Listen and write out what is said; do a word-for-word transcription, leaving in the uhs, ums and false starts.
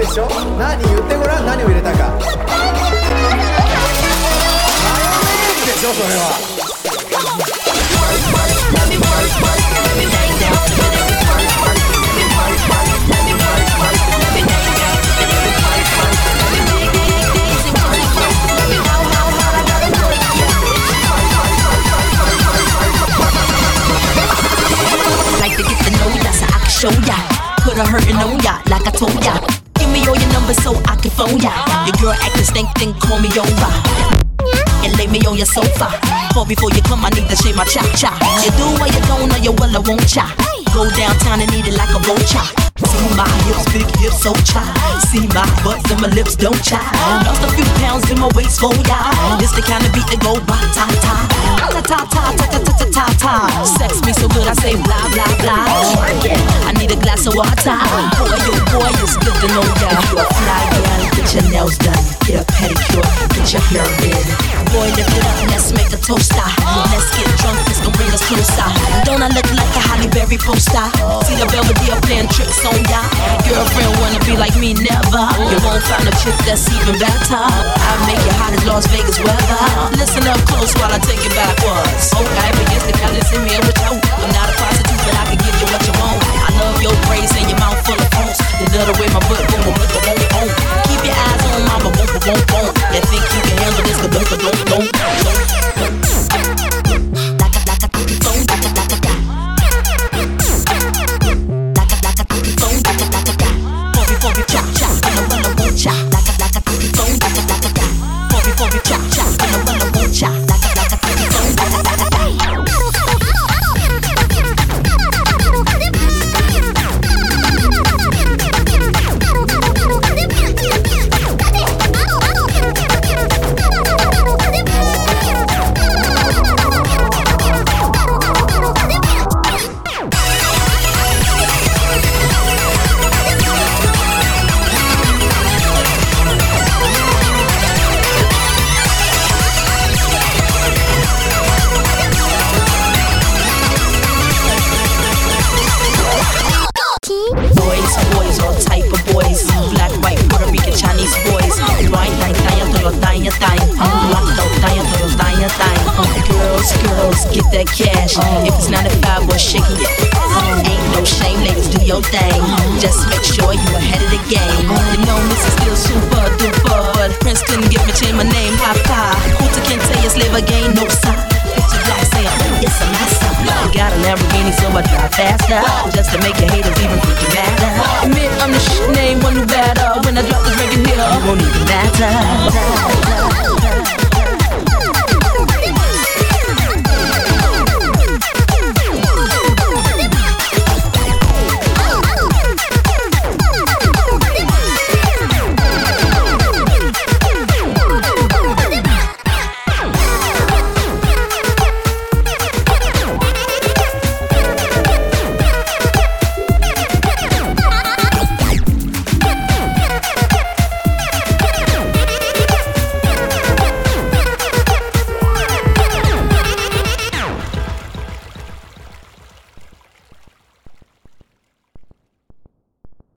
でしょ。何言ってごらん、何を入れたか。マヨネーズでしょ、それは。 Like to get to know ya, so I can show ya. Put a hurtin' on ya, like I told ya. Give me all your numbers so I can phone ya. Your girl actin' stink, then call me over and lay me on your sofa. But before you come, I need to shave my cha-cha. You do what you don't, or you will, I won't cha. Go downtown and eat it like a vulture. See my hips, big hips, so cha. See my butts and my lips, don't cha. Lost a few pounds in my waist, for ya. This the kind of beat that go ba ta ta ta ta ta ta ta ta ta ta. Sex me so good, I say blah blah blah. I need a glass of water. Boy, oh boy, it's good to know ya. You a fly girl, get your nails done, get a pedicure, get your hair did. Boy, lift it up, let's make a toaster. Let's get drunk, this gon' bring us closer. Don't I look like a Halle Berry poster? See the Belvedere playing tricks on ya. Girlfriend wanna be like me, never. You won't find a chick that's even better. I make it hot as Las Vegas weather. Listen up close while I take it backwards. Okay, but yes, the colors in me with you. I'm not a prostitute, but I can give you what you want. I love your braids and your mouth full of phones. The other way my butt boom, boom, boom, boom, boom. Keep your eyes on my boom, boom, boom, boom. You think you can handle this, but don't, don't, don't, don't. Get that cash. If it's ninety-five, we're shaking it. Ain't no shame, ladies, do your thing. Just make sure you ahead of the game. You know Missus still super duper, but Prince couldn't get me change my name. High five. Kunta Kinte is live again, no sign. Picture black say it's a massa. I got a Lamborghini, so I drive faster, just to make your haters even freaking matter. Admit I'm the shit name, one who better. When I drop this record here, it won't even matter.